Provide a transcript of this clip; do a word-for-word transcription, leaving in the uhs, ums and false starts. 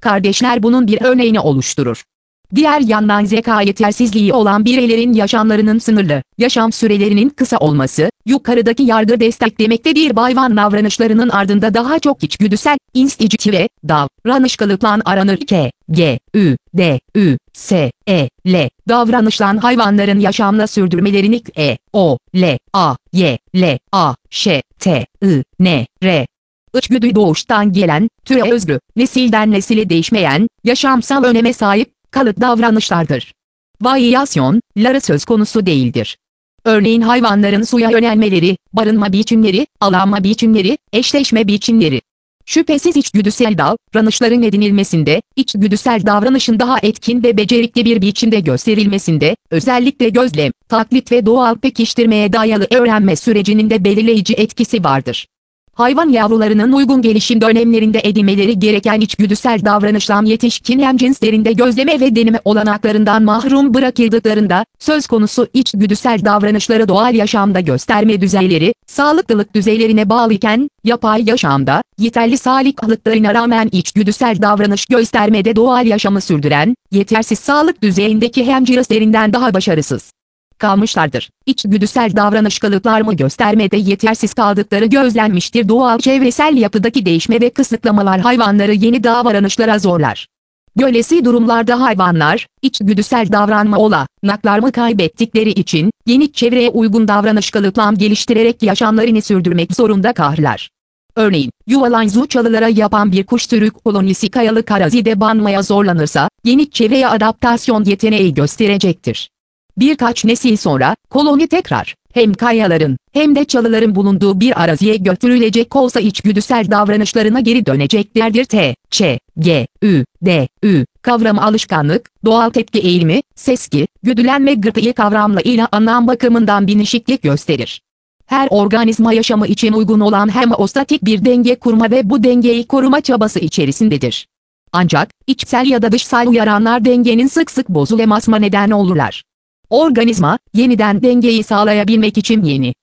kardeşler bunun bir örneğini oluşturur. Diğer yandan zeka yetersizliği olan bireylerin yaşamlarının sınırlı, yaşam sürelerinin kısa olması, yukarıdaki yargı desteklemektedir. Hayvan davranışlarının ardında daha çok içgüdüsel, instinktif davranışçılıkla aranır. K, G, Ü, D, Ü, S, E, L davranışlan hayvanların yaşamla sürdürmelerini E, O, L, A, Y, L, A, Ş, T, I, N, R. İçgüdü doğuştan gelen, türe özgü, nesilden nesile değişmeyen, yaşamsal öneme sahip, kalıp davranışlardır. Varyasyonları söz konusu değildir. Örneğin hayvanların suya yönelmeleri, barınma biçimleri, avlanma biçimleri, eşleşme biçimleri. Şüphesiz içgüdüsel davranışların edinilmesinde, içgüdüsel davranışın daha etkin ve becerikli bir biçimde gösterilmesinde, özellikle gözlem, taklit ve doğal pekiştirmeye dayalı öğrenme sürecinin de belirleyici etkisi vardır. Hayvan yavrularının uygun gelişim dönemlerinde edinmeleri gereken içgüdüsel davranışlar yetişkin hemcinslerinde gözleme ve deneme olanaklarından mahrum bırakıldıklarında, söz konusu içgüdüsel davranışları doğal yaşamda gösterme düzeyleri, sağlıklılık düzeylerine bağlıyken, yapay yaşamda, yeterli sağlıklılıklarına rağmen içgüdüsel davranış göstermede doğal yaşamı sürdüren, yetersiz sağlık düzeyindeki hemcinslerinden daha başarısız kalmışlardır. İçgüdüsel davranışçılıklar mı göstermede yetersiz kaldıkları gözlenmiştir. Doğal çevresel yapıdaki değişme ve kısıtlamalar hayvanları yeni davranışlara zorlar. Böylesi durumlarda hayvanlar, içgüdüsel davranma olanaklarını kaybettikleri için, yeni çevreye uygun davranışçılıklar geliştirerek yaşamlarını sürdürmek zorunda kalırlar. Örneğin, yuvalanzu çalılara yapan bir kuş türü kolonisi kayalık arazide banmaya zorlanırsa, yeni çevreye adaptasyon yeteneği gösterecektir. Birkaç nesil sonra, koloni tekrar, hem kayaların, hem de çalıların bulunduğu bir araziye götürülecek olsa içgüdüsel davranışlarına geri döneceklerdir. T, Ç, G, Ü, D, Ü, kavramı alışkanlık, doğal tepki eğilimi, seski, güdülenme gırtıyı kavramlarıyla anlam bakımından binişiklik gösterir. Her organizma yaşamı için uygun olan homeostatik bir denge kurma ve bu dengeyi koruma çabası içerisindedir. Ancak, içsel ya da dışsal uyaranlar dengenin sık sık bozulmasına neden olurlar. Organizma, yeniden dengeyi sağlayabilmek için yeni